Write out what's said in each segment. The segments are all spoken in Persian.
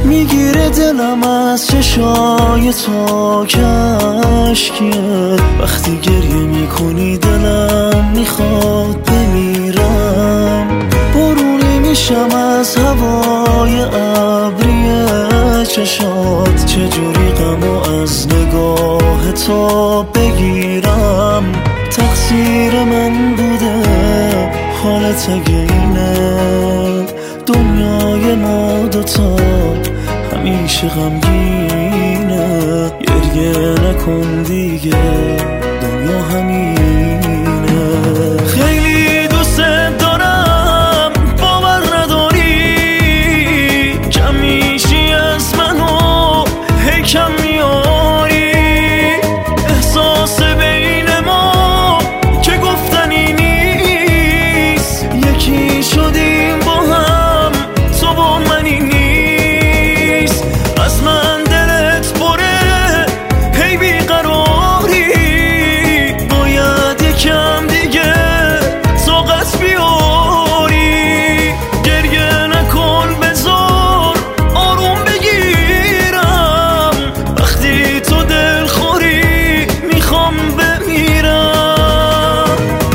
میگیره دلم از چشای تو کشکیه. وقتی گریه میکنی دلم میخواد بمیرم. بارونی میشم از هوای ابری چشات. چجوری غمو از نگاه تو بگیرم؟ تقصیر من بوده حالت اگه اینه. دنیای ما دوتا همیشه غمگینه. گریه نکن دیگه دنیا همینه. خیلی دوست دارم باور نداری. کم میشی از منو هی کم میاری. احساس بین ما که گفتنی نیست. یکی شدیم با هم تو با منی نیست. از من دلت پره هی بیقراری. باید یکم دیگه طاقت بیاری. گریه نکن بذار آروم بگیرم. وقتی تو دلخوری میخوام بمیرم.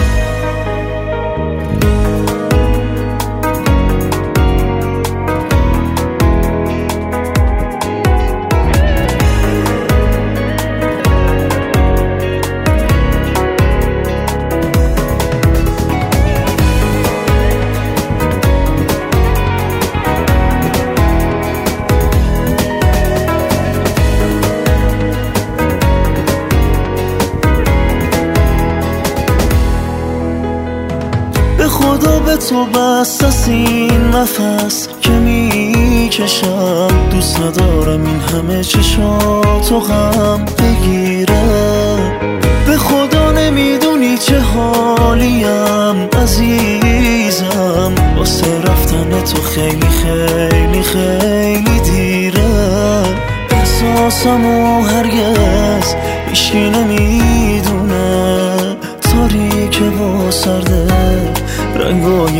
به خدا به تو بست از این نفس که میکشم. دوست ندارم این همه چشاتو غم بگیره. به خدا نمیدونی چه حالیم عزیزم. واسه رفتن تو خیلی خیلی خیلی دیره. احساسمو هرگز هیچکی نمیدونه. تاریکه و سرده رنگای